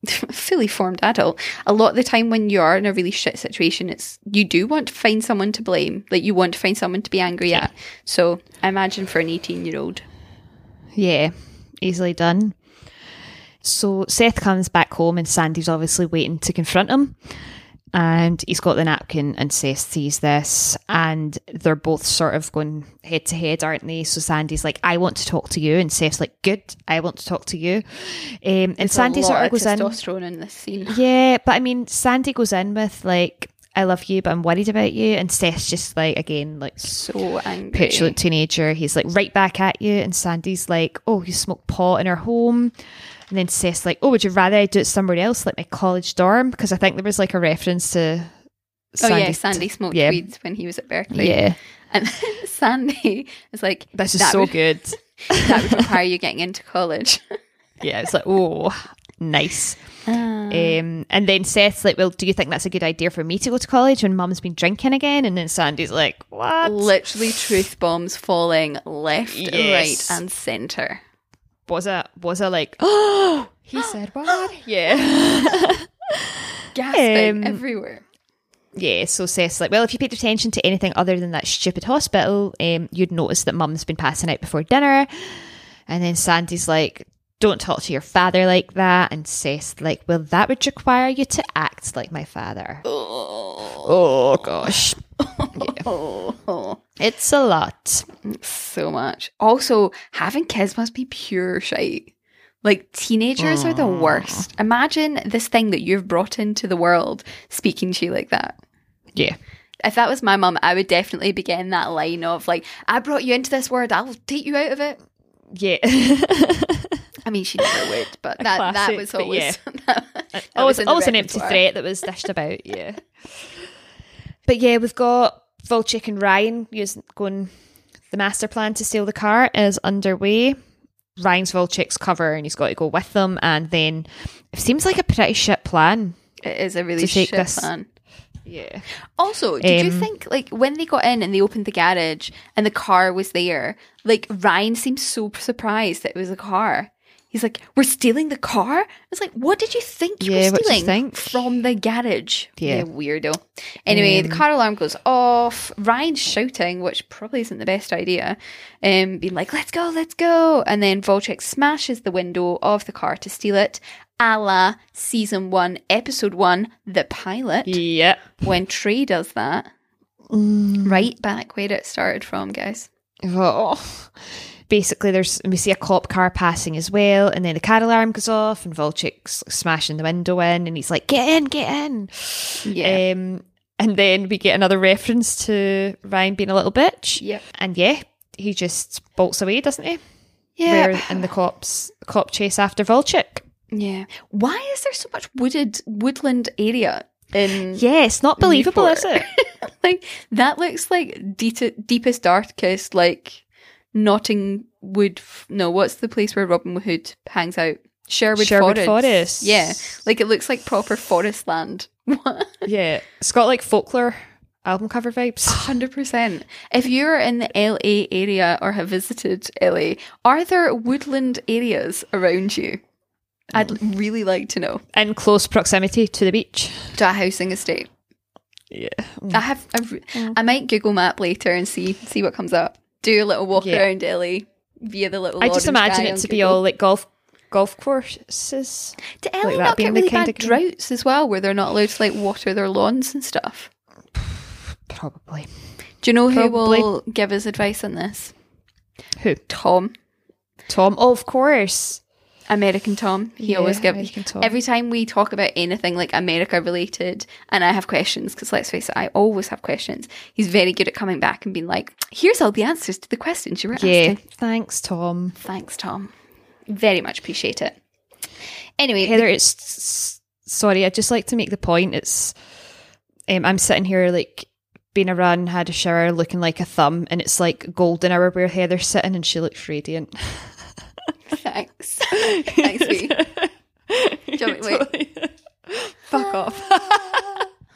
fully formed adult, a lot of the time when you are in a really shit situation, you do want to find someone to blame. Like, you want to find someone to be angry at. So I imagine for an 18-year-old. Yeah, easily done. So Seth comes back home and Sandy's obviously waiting to confront him. And he's got the napkin and Seth sees this and they're both sort of going head to head, aren't they? So Sandy's like, I want to talk to you. And Seth's like, good, I want to talk to you. And Sandy sort of goes in. Testosterone in this scene. Yeah, but I mean, Sandy goes in with like, I love you, but I'm worried about you. And Seth's just like, again, like so angry. Petulant teenager. He's like, right back at you. And Sandy's like, oh, you smoke pot in our home. And then Seth's like, oh, would you rather I do it somewhere else, like my college dorm? Because I think there was like a reference to Sandy smoked weed when he was at Berkeley. Yeah. And then Sandy is like, this is so good. That would require you getting into college. Yeah, it's like, oh, nice. And then Seth's like, well, do you think that's a good idea for me to go to college when mum's been drinking again? And then Sandy's like, what? Literally truth bombs falling left, right and centre. Was it like, oh, he said what? Yeah. Gasping everywhere. Yeah, so Seth's like, well, if you paid attention to anything other than that stupid hospital, you'd notice that mum's been passing out before dinner. And then Sandy's like, don't talk to your father like that. And Seth's like, well, that would require you to act like my father. Oh gosh. Yeah. It's a lot. So much. Also, having kids must be pure shite. Like, teenagers are the worst. Imagine this thing that you've brought into the world speaking to you like that. Yeah. If that was my mum, I would definitely begin that line of like, I brought you into this world, I'll take you out of it. Yeah. I mean, she never would, but that was always... Yeah. always an empty threat that was dished about, yeah. But yeah, we've got Volchik and Ryan going... The master plan to steal the car is underway. Ryan's Volchik's cover and he's got to go with them, and then it seems like a pretty shit plan. It is a really shit plan. Yeah. Also, did you think, like, when they got in and they opened the garage and the car was there, like, Ryan seemed so surprised that it was a car. He's like, we're stealing the car? I was like, what did you think you were stealing from the garage? Yeah, weirdo. Anyway, the car alarm goes off. Ryan's shouting, which probably isn't the best idea, being like, let's go, let's go. And then Volchik smashes the window of the car to steal it, a la Season 1, Episode 1, The Pilot. Yeah. When Trey does that. Right back where it started from, guys. Oh. Basically, we see a cop car passing as well, and then the car alarm goes off, and Volchik's smashing the window in, and he's like, "Get in, get in!" Yeah. And then we get another reference to Ryan being a little bitch. Yep. And yeah, he just bolts away, doesn't he? Yeah. Where in the cop chase after Volchik. Yeah. Why is there so much woodland area in? Yeah, it's not believable, Newport? Is it? Like, that looks like deepest, darkest, like. Notting Wood. No, what's the place where Robin Hood hangs out? Sherwood Forest. Yeah, like it looks like proper forest land. What? Yeah, it's got like folklore album cover vibes. 100%. If you're in the LA area or have visited LA, are there woodland areas around you? I'd really like to know. In close proximity to the beach. To a housing estate. Yeah. I might Google map later and see what comes up. Do a little walk around LA via the little. I just imagine it to be all like golf courses. Do LA like not get really bad droughts as well, where they're not allowed to like water their lawns and stuff? Probably. Do you know who will give us advice on this? Who? Tom. Oh, of course. American Tom. He always gives. Every time we talk about anything like America related, and I have questions, because let's face it, I always have questions. He's very good at coming back and being like, here's all the answers to the questions you were asking. Thanks, Tom. Thanks, Tom. Very much appreciate it. Anyway, Heather, sorry, I'd just like to make the point. It's I'm sitting here like been a run, had a shower, looking like a thumb, and it's like golden hour where Heather's sitting and she looks radiant. Thanks. Thanks, V. Totally. Fuck off.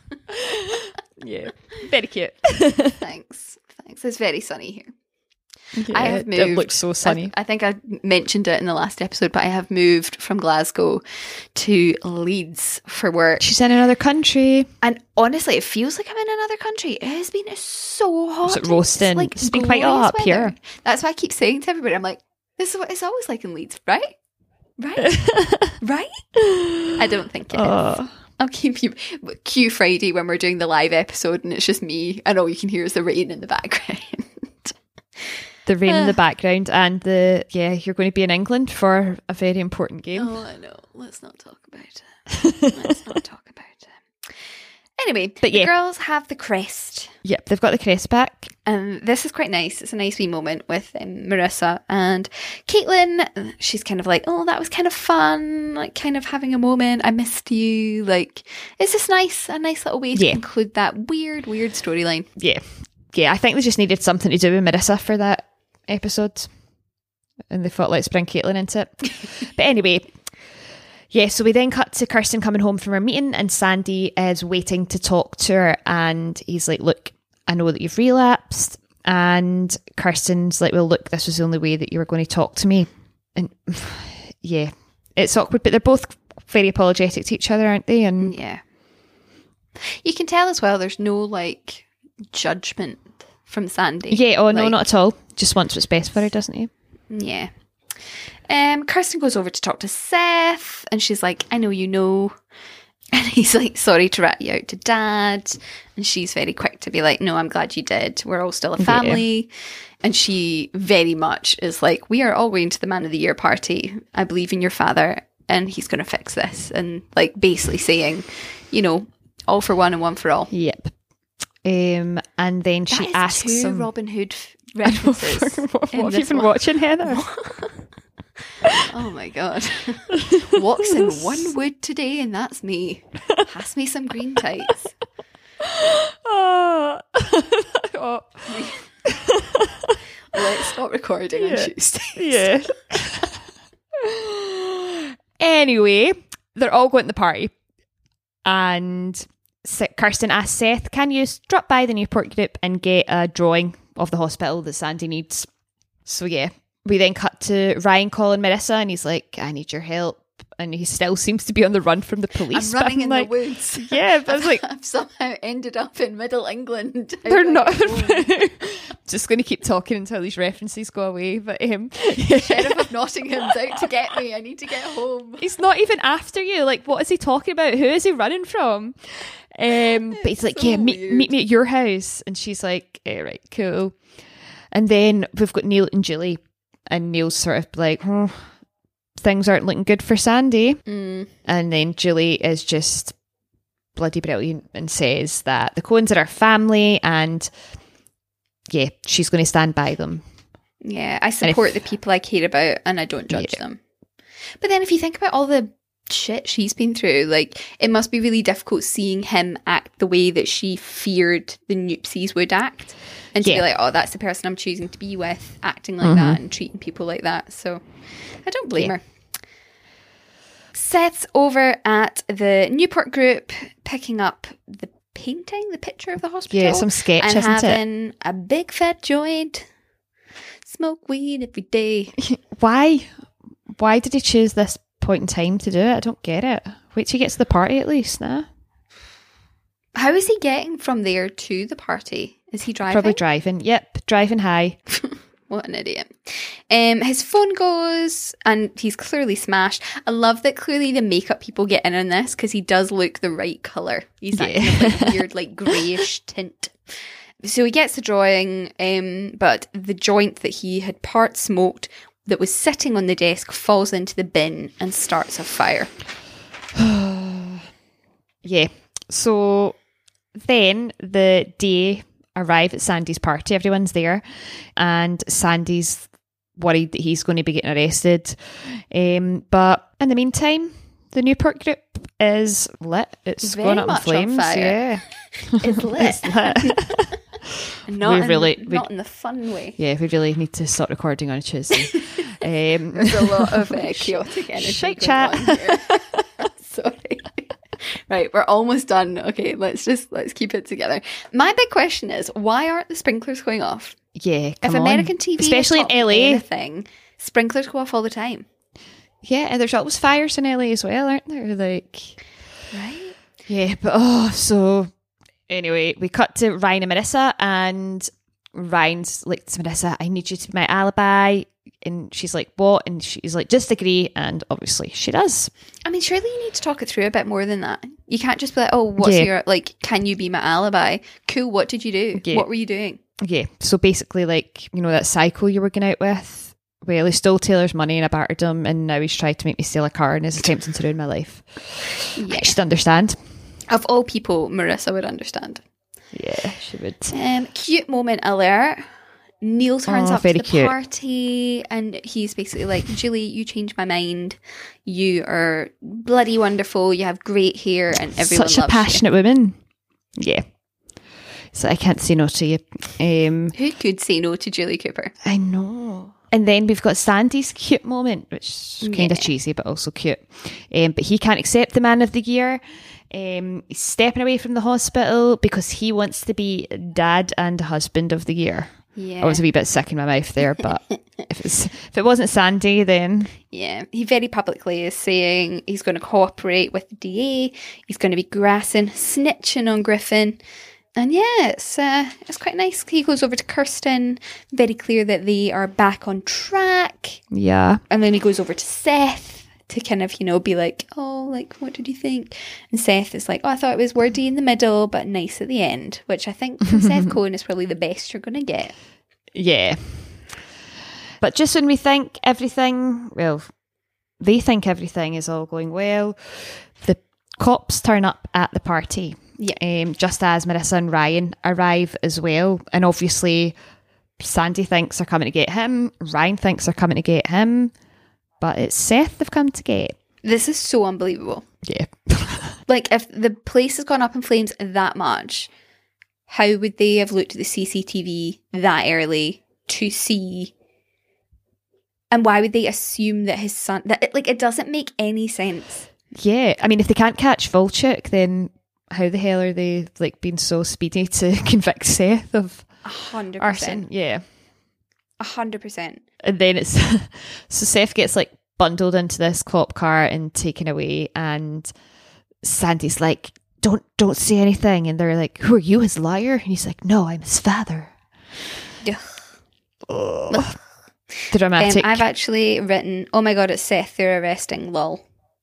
Yeah. Very cute. Thanks. It's very sunny here. I have moved. It looks so sunny. I think I mentioned it in the last episode, but I have moved from Glasgow to Leeds for work. She's in another country. And honestly, it feels like I'm in another country. It has been so hot. Is it roasting? It's been quite hot up here. That's why I keep saying to everybody, I'm like, this is what it's always like in Leeds, right? Right? Right? I don't think it is. I'll keep you. Cue Friday when we're doing the live episode and it's just me, and all you can hear is the rain in the background. The rain in the background, and you're going to be in England for a very important game. Oh, I know. Let's not talk about it. Let's not talk about it. Anyway, but the girls have the crest. Yep, they've got the crest back. And this is quite nice. It's a nice wee moment with Marissa and Caitlin. She's kind of like, oh, that was kind of fun. Like, kind of having a moment. I missed you. Like, it's just nice. A nice little way to conclude that weird storyline. Yeah. Yeah, I think they just needed something to do with Marissa for that episode. And they thought, let's bring Caitlin into it. But anyway... Yeah, so we then cut to Kirsten coming home from her meeting and Sandy is waiting to talk to her and he's like, look, I know that you've relapsed. And Kirsten's like, well, look, this was the only way that you were going to talk to me. And yeah, it's awkward, but they're both very apologetic to each other, aren't they? And yeah. You can tell as well there's no like judgment from Sandy. Yeah, oh no, not at all. Just wants what's best for her, doesn't he? Yeah. Kirsten goes over to talk to Seth and she's like, I know you know. And he's like, sorry to rat you out to Dad. And she's very quick to be like, no, I'm glad you did. We're all still a family. Yeah. And she very much is like, we are all going to the Man of the Year party. I believe in your father and he's going to fix this. And like basically saying, you know, all for one and one for all. Yep. And then she asks him, Robin Hood references. What have you been watching, Heather? Oh my god. Walks in one wood today and that's me. Pass me some green tights. Oh. Let's stop recording on Tuesdays. Yeah. Anyway, they're all going to the party and Kirsten asks Seth, can you drop by the Newport group and get a drawing of the hospital that Sandy needs? So yeah. We then cut to Ryan calling Marissa and he's like, I need your help. And he still seems to be on the run from the police. I'm running in the woods. Yeah, but I was like... I've somehow ended up in Middle England. They're not... Just going to keep talking until these references go away. But The Sheriff of Nottingham's out to get me. I need to get home. He's not even after you. Like, what is he talking about? Who is he running from? But he's like, so meet me at your house. And she's like, right, cool. And then we've got Neil and Julie. And Neil's sort of like, things aren't looking good for Sandy. Mm. And then Julie is just bloody brilliant and says that the Coens are our family and yeah, she's going to stand by them. Yeah, I support the people I care about and I don't judge them. But then if you think about all the shit she's been through, like it must be really difficult seeing him act the way that she feared the Noopsies would act. And to be like, oh, that's the person I'm choosing to be with, acting like that and treating people like that. So I don't blame her. Seth's over at the Newport group, picking up the painting, the picture of the hospital. Yeah, some sketch, and isn't having a big fat joint. Smoke weed every day. Why did he choose this point in time to do it? I don't get it. Wait till he gets to the party at least, nah? How is he getting from there to the party? Is he driving? Probably driving. Yep, driving high. What an idiot. His phone goes and he's clearly smashed. I love that clearly the makeup people get in on this because he does look the right colour. He's that kind of like weird like greyish tint. So he gets the drawing, but the joint that he had part smoked that was sitting on the desk falls into the bin and starts a fire. Yeah. So then the day arrive at Sandy's party, everyone's there, and Sandy's worried that he's going to be getting arrested. But in the meantime, the Newport group is lit. It's going up in flames. Yeah. It's lit. It's lit. Not in the fun way. Yeah, we really need to start recording on a Tuesday. There's a lot of chaotic energy. Shite chat. On here. Sorry. Right, we're almost done. Okay, let's keep it together. My big question is, why aren't the sprinklers going off? Yeah, If come on. American TV, especially in LA, anything, sprinklers go off all the time. Yeah, and there's always fires in LA as well, aren't there? Like, right? Yeah, but so anyway, we cut to Ryan and Marissa, and Ryan's like to Marissa, I need you to be my alibi. And she's like, what? And she's like, just agree. And obviously she does. I mean, surely you need to talk it through a bit more than that. You can't just be like, oh, what's your, like, can you be my alibi? Cool, what did you do? Yeah. What were you doing? Yeah, so basically, like, you know, that cycle you were going out with, well, he stole Taylor's money and I battered him, and now he's tried to make me steal a car and is attempting to ruin my life. Yeah. I should understand. Of all people, Marissa would understand. Yeah, she would. Cute moment alert. Neil turns up to the cute party and he's basically like, Julie, you changed my mind. You are bloody wonderful. You have great hair and everyone Such a loves passionate woman. Yeah. So I can't say no to you. Who could say no to Julie Cooper? I know. And then we've got Sandy's cute moment, which is kind of cheesy, but also cute. But he can't accept the Man of the Year. He's stepping away from the hospital because he wants to be Dad and Husband of the Year. Yeah. I was a wee bit sick in my mouth there, but if it wasn't Sandy, then... Yeah, he very publicly is saying he's going to cooperate with the DA. He's going to be grassing, snitching on Griffin. And yeah, it's quite nice. He goes over to Kirsten, very clear that they are back on track. Yeah. And then he goes over to Seth to kind of, you know, be like, oh, like, what did you think? And Seth is like, oh, I thought it was wordy in the middle, but nice at the end, which I think from Seth Cohen is probably the best you're going to get. Yeah. But just when we think everything, well, they think everything is all going well, the cops turn up at the party. Yeah. Just as Marissa and Ryan arrive as well. And obviously, Sandy thinks they're coming to get him. Ryan thinks they're coming to get him. But it's Seth they've come to get. This is so unbelievable. Yeah. Like, if the place has gone up in flames that much, how would they have looked at the CCTV that early to see? And why would they assume that his son... it doesn't make any sense. Yeah. I mean, if they can't catch Volchuk, then how the hell are they, like, being so speedy to convict Seth of 100%. arson? Yeah. 100%. And then it's so Seth gets like bundled into this cop car and taken away, and Sandy's like, don't say anything, and they're like, who are you, his liar? And he's like, no, I'm his father. Yeah. The dramatic. I've actually written, oh my god, it's Seth, they're arresting, lol.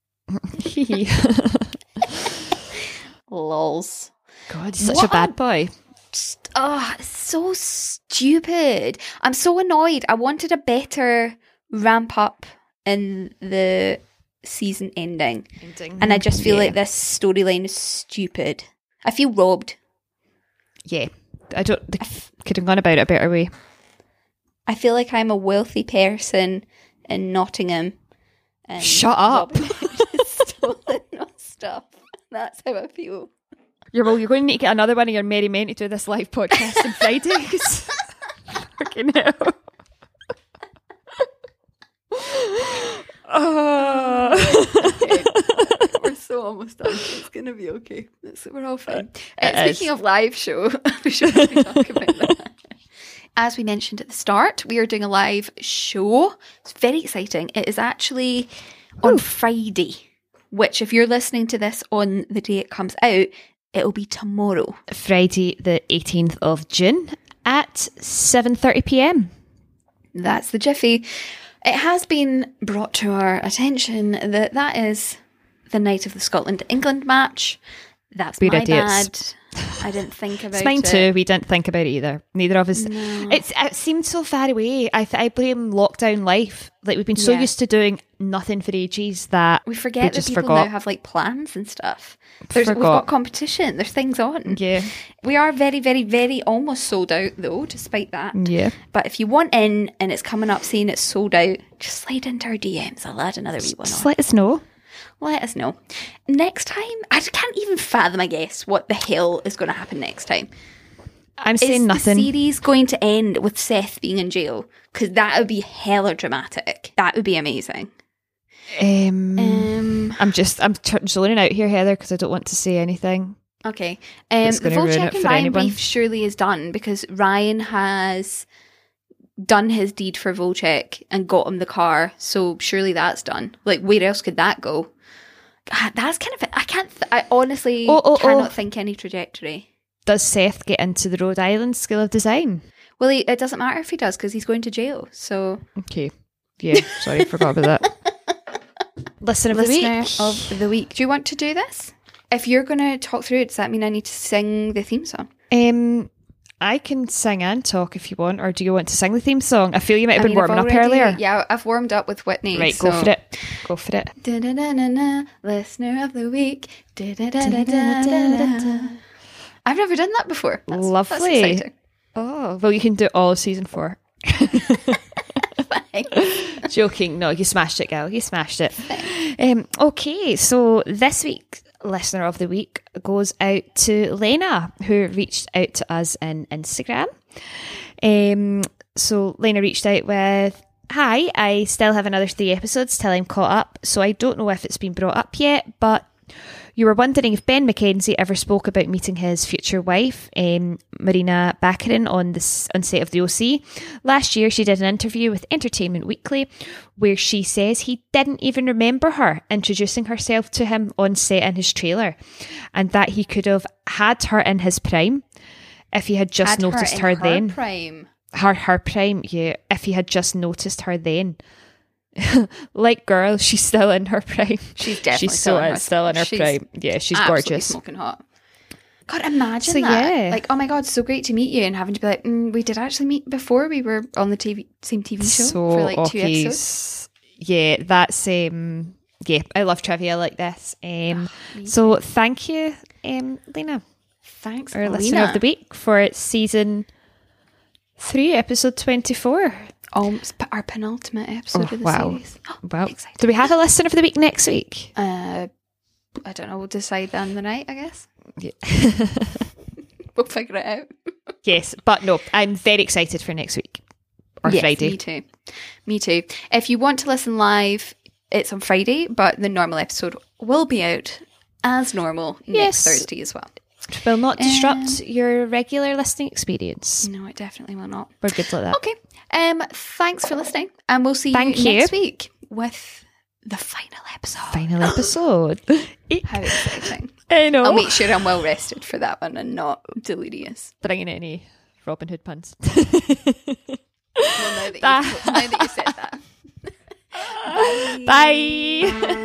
Lols. God, he's such a bad boy. So stupid. I'm so annoyed. I wanted a better ramp up in the season ending. And I just feel like this storyline is stupid. I feel robbed. Yeah. They could have gone about it a better way. I feel like I'm a wealthy person in Nottingham. And shut up. Stolen my stuff. That's how I feel. You're going to need to get another one of your merry men to do this live podcast on Fridays. Fucking hell. Okay. We're so almost done. It's going to be okay. We're all fine. Speaking of live show, we should probably talk about that. As we mentioned at the start, we are doing a live show. It's very exciting. It is actually on Friday, which if you're listening to this on the day it comes out, it'll be tomorrow. Friday the 18th of June at 7:30 p.m. That's the jiffy. It has been brought to our attention that is the night of the Scotland-England match. That's my bad. I didn't think about it. It's mine too. We didn't think about it either. Neither of us. No. It seemed so far away. I blame lockdown life. Like, we've been so used to doing nothing for ages that we forget that people now have like plans and stuff. We've got competition. There's things on. Yeah. We are very, very, very almost sold out though, despite that. Yeah. But if you want in and it's coming up saying it's sold out, just slide into our DMs. I'll add another wee one on. Just let us know. Let us know. Next time, I can't even fathom, I guess, what the hell is going to happen next time. I'm saying nothing. Is the series going to end with Seth being in jail? Because that would be hella dramatic. That would be amazing. I'm zoning out here, Heather, because I don't want to say anything. Okay. The Volchuk and Ryan brief surely is done because Ryan has done his deed for Volchek and got him the car, so surely that's done. Like, where else could that go? God, that's kind of... I honestly cannot think any trajectory. Does Seth get into the Rhode Island School of Design? Well, it doesn't matter if he does, because he's going to jail, so... Okay. Yeah, sorry, forgot about that. Listener of the week. Do you want to do this? If you're going to talk through it, does that mean I need to sing the theme song? I can sing and talk if you want, or do you want to sing the theme song? I feel you might have been warming up earlier. Yeah, I've warmed up with Whitney. Right, so. Go for it. Da-da-da-da-da, listener of the week. Da-da-da-da-da-da. I've never done that before. Lovely. That's exciting. Oh, well, you can do it all of season 4. Joking. No, you smashed it, gal. You smashed it. Okay, so this week, listener of the week goes out to Lena, who reached out to us in Instagram. So Lena reached out with, "Hi, I still have another 3 episodes till I'm caught up, so I don't know if it's been brought up yet, but you were wondering if Ben McKenzie ever spoke about meeting his future wife, Marina Baccarin, on set of the OC. Last year, she did an interview with Entertainment Weekly where she says he didn't even remember her introducing herself to him on set in his trailer, and that he could have had her in his prime if he had just noticed her then. Prime. Her prime, yeah. If he had just noticed her then." Like, girl, she's still in her prime. She's definitely still in her prime. Yeah, she's absolutely gorgeous. Smoking hot. God, imagine that. Yeah. Like, oh my God, so great to meet you, and having to be like, we did actually meet before we were on the same TV show for like 2 episodes. Yeah, that's yeah, I love trivia like this. So thank you, Lena. Thanks, our listener of the week, for season 3, episode 24. Our penultimate episode of the series. Wow. Do we have a listener of the week next week? I don't know. We'll decide on the night, I guess. Yeah. We'll figure it out. Yes, but no, I'm very excited for next week. Or Friday. Me too. If you want to listen live, it's on Friday, but the normal episode will be out as normal next Thursday as well. It will not disrupt your regular listening experience. No, it definitely will not. We're good like that. Okay. Thanks for listening, and we'll see you next week with the final episode. How exciting. I know. I'll make sure I'm well rested for that one and not delirious. Bringing any Robin Hood puns. Well, now that you said that. Bye.